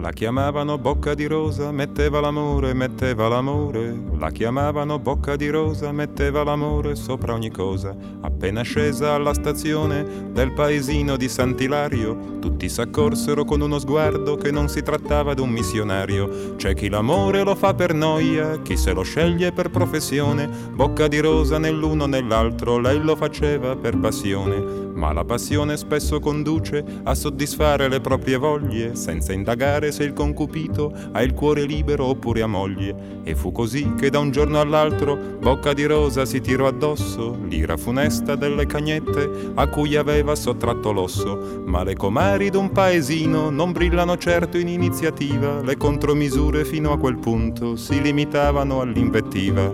La chiamavano bocca di rosa, metteva l'amore, metteva l'amore. La chiamavano bocca di rosa, metteva l'amore sopra ogni cosa. Appena scesa alla stazione del paesino di Sant'Ilario, tutti s'accorsero con uno sguardo che non si trattava d'un missionario. C'è chi l'amore lo fa per noia, chi se lo sceglie per professione. Bocca di rosa nell'uno nell'altro, lei lo faceva per passione. Ma la passione spesso conduce a soddisfare le proprie voglie, senza indagare se il concupito ha il cuore libero oppure ha moglie. E fu così che da un giorno all'altro Bocca di rosa si tirò addosso l'ira funesta delle cagnette a cui aveva sottratto l'osso. Ma le comari d'un paesino non brillano certo in iniziativa, le contromisure fino a quel punto si limitavano all'invettiva.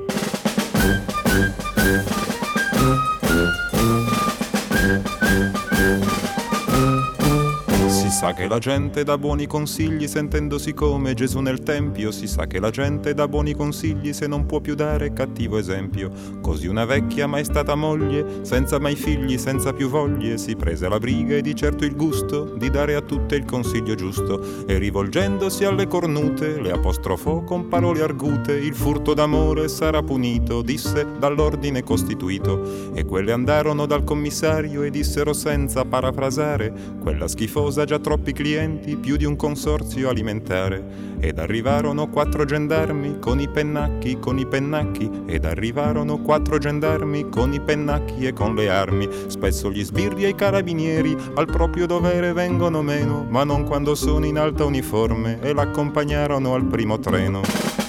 Si sa che la gente dà buoni consigli sentendosi come Gesù nel tempio. Si sa che la gente dà buoni consigli se non può più dare cattivo esempio. Così una vecchia mai stata moglie, senza mai figli, senza più voglie, si prese la briga e di certo il gusto di dare a tutte il consiglio giusto. E rivolgendosi alle cornute le apostrofò con parole argute: il furto d'amore sarà punito, disse, dall'ordine costituito. E quelle andarono dal commissario e dissero senza parafrasare: quella schifosa già troppi clienti, più di un consorzio alimentare. Ed arrivarono 4 gendarmi con i pennacchi, ed arrivarono 4 gendarmi con i pennacchi e con le armi. Spesso gli sbirri e i carabinieri al proprio dovere vengono meno, ma non quando sono in alta uniforme, e l'accompagnarono al primo treno.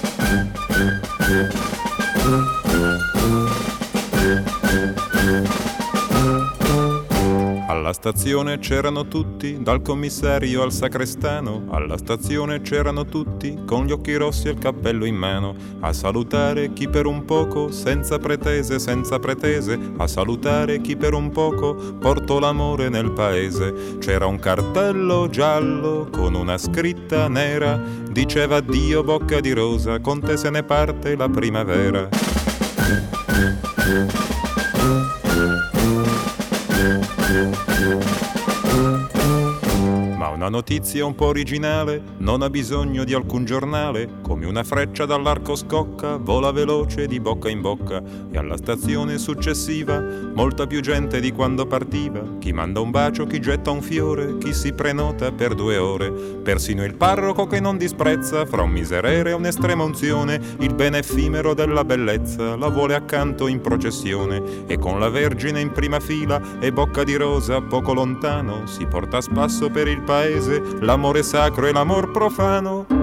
Alla stazione c'erano tutti, dal commissario al sacrestano. Alla stazione c'erano tutti, con gli occhi rossi e il cappello in mano, a salutare chi per un poco, senza pretese, a salutare chi per un poco portò l'amore nel paese. C'era un cartello giallo con una scritta nera, diceva: addio Bocca di rosa, con te se ne parte la primavera. Ma una notizia un po' originale non ha bisogno di alcun giornale. Come una freccia dall'arco scocca, vola veloce di bocca in bocca, e alla stazione successiva molta più gente di quando partiva. Chi manda un bacio, chi getta un fiore, chi si prenota per 2 ore. Persino il parroco che non disprezza, fra un miserere e un'estrema unzione, il bene effimero della bellezza la vuole accanto in processione. E con la Vergine in prima fila e Bocca di rosa poco lontano, si porta a spasso per il paese l'amore sacro e l'amor profano.